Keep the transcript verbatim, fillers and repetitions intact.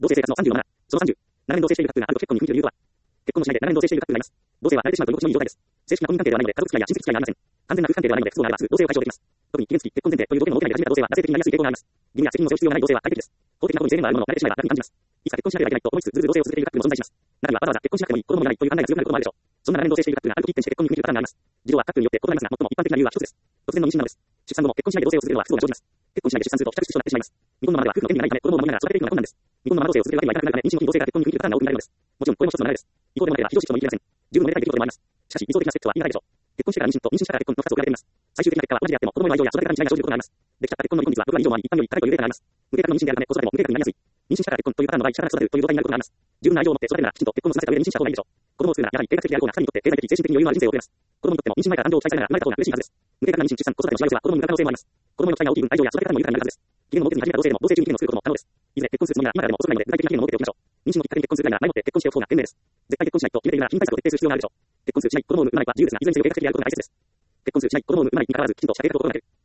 同性生活のさんじゅうのなな、そのさんじゅう、長年同棲しているカップルがあると結婚に踏み切る理由は、結婚もしないで長年同棲しているカップルがいます。同棲は慣れてしまうと居心地のいい状態です。正式な婚姻関係ではないので、家族付き合いや親戚付き合いはありません。完全な夫婦関係ではないので、不都合があれば同棲を解消できます。特に期限付き、結婚前提という条件の設けないで始めた同棲は、男性的になりやすい傾向があります。義務や責任を背負う必要がない同棲は快適です。法的なことに制限があるものを慣れてしまえば楽に感じます。いつか結婚しなければいけないと思いつつ、ずるずる同棲を続けているカップルも存在します。中にはわざわざ結婚しなくてもいい、子供もいらないという考えが強くなることもあるでしょう。そんな長年同棲しているカップルがある時一転して結婚に踏み切るパターンがあります。事情はカップルによって異なりますが、最も一般的な理由は一つです。突然の妊娠なのです。出産後も結婚しないで同棲を続けるのは不都合が生じます。結婚しないで出産すると帰宅子女となってしまいます。未婚のままでは夫婦の権利がないため、子供を守りながら育てていくのが困難です。未婚のまま同棲を続けるわけにはいかなくなるため、妊娠後に同棲から結婚に踏み切るパターンが多く見られるのです。もちろんこれも一つの流れです。一方でもなければ非常識とも言い切れません。十分乗れたい出来事でもあります。しかし理想的なセットは言い難いでしょう。結婚してから妊娠と妊娠したから結婚のふたつを比べてみます。最終的な結果は同じであっても子供への愛情や育て方に違いが生じることがあります。できちゃった結婚の離婚率はろくわり以上もあり、一般より高いというデータがあります。無計画の妊娠であるため子育ても無計画になりやすい。妊娠したから結婚というパターンの場合、下から育てるという状態になることがあります。十分な愛情を持って育てるならきちんと結婚を済ませた上で妊娠した方がいいでしょう。子供を作るならやはり計画的である方が二人にとって経済的、精神的に余裕のある人生を送れます。子供にとっても妊娠前から感情を期待されながら生まれた方が嬉しいはずです。無計画な妊娠、出産、子育てのしわ寄せは子供に向かう可能性もあります。子供への期待が大きい分、愛情や育て方も豊かになるはずです。期限を設けずに始めた同棲でも同棲中に期限を作ることも可能です。いずれ結婚するつもりが今からでも遅くないので、具体的な期限を設けておきましょう。妊娠のきっかけに結婚するぐらいなら前もって結婚しておく方が賢明です。絶対結婚しないと決めているなら、金対策を徹底する必要があるでしょう。結婚するしない、子供を産む産まないは自由ですが、いずれにせよ計画的であることが大切です。結婚するしない、子供を産む産まないに関わらず、きちんとした計画を心がける。